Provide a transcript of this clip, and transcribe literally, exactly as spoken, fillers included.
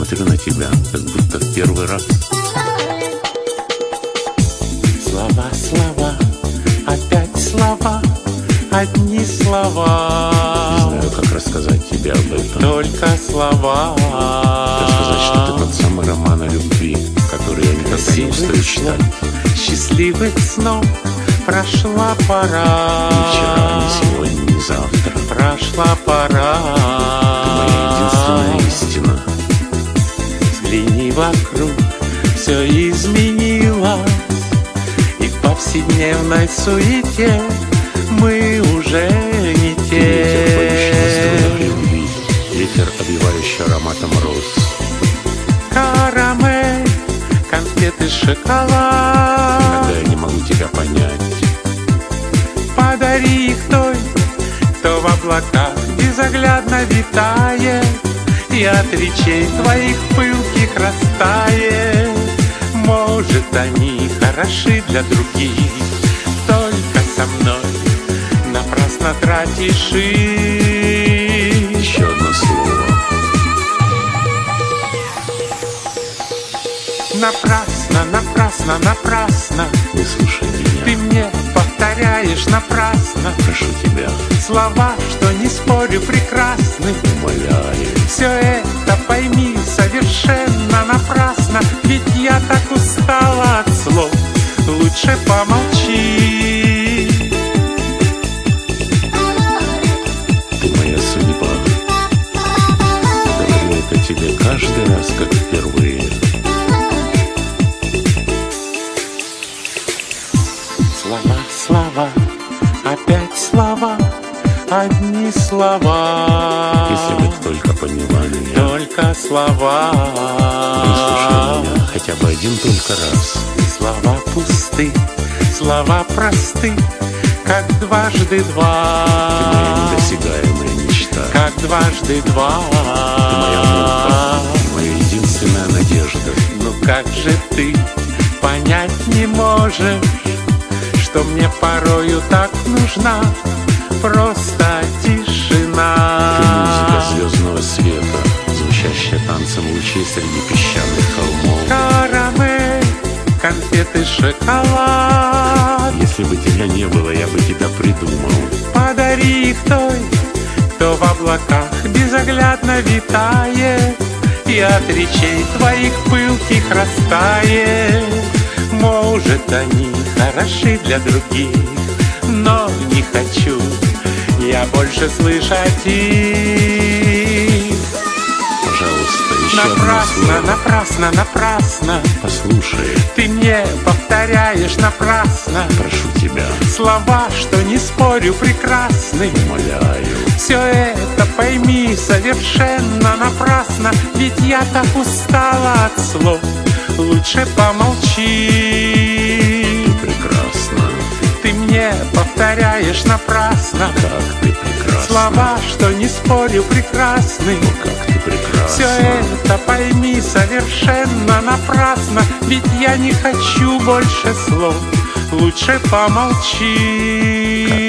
смотрю на тебя, как будто в первый раз. Слова, слова, опять слова, одни слова. Не знаю, как рассказать тебе об этом. Только слова. Рассказать, что ты тот самый роман о любви, который я никогда не устаю читать. Счастливых снов прошла пора. Ни вчера, ни сегодня, ни завтра. Прошла пора. Ты моя единственная истина. Взгляни вокруг, все изменилось, и в повседневной суете мы уже не те. Любви, ветер, обвивающий ароматом роз. Карамель, конфеты, шоколад. Иногда я не могу тебя понять. Подари их той, кто в облаках безоглядно витает, и от речей твоих пылких растает. Может, они хороши для других, только со мной напрасно тратишь их. Еще одно слово. Напрасно, напрасно, напрасно. Выслушай меня. Ты мне повторяешь напрасно. Прошу тебя. Слова, что не спорю, прекрасны. Умоляю. Все это пойми совершенно напрасно, ведь я так устала от слов. Лучше помолчи. Ты моя судьба. Говорю это тебе каждый раз, как впервые. Слова, слова, опять слова, одни слова. Если бы ты только поняла меня. Только слова. Выслушай меня хотя бы один только раз. Слова пусты, слова просты, как дважды два. Ты моя недосягаемая мечта. Как дважды два. Ты моя мука, моя единственная надежда. Ну как же ты понять не можешь, что мне порою так нужна просто тишина. Ты музыка звездного света, звучащая танцем лучей среди песчаных холмов. Карамель, конфеты, шоколад. Если бы тебя не было, я бы тебя придумал. Подари их той, кто в облаках безоглядно витает, и от речей твоих пылких растает. Может, они хороши для других, но не хочу я больше слышать их. Пожалуйста, еще Напрасно, одно слово. напрасно, напрасно. Послушай, Ты мне повторяешь напрасно. прошу тебя. Слова, что не спорю, прекрасны. Умоляю. Все это пойми совершенно напрасно, ведь я так устала от слов. Лучше помолчи. Ты прекрасна. Ты мне повторяешь напрасно. Как ты прекрасна. Слова, что не спорю, прекрасны. О, как ты прекрасна. Все это пойми совершенно напрасно, ведь я не хочу больше слов. Лучше помолчи.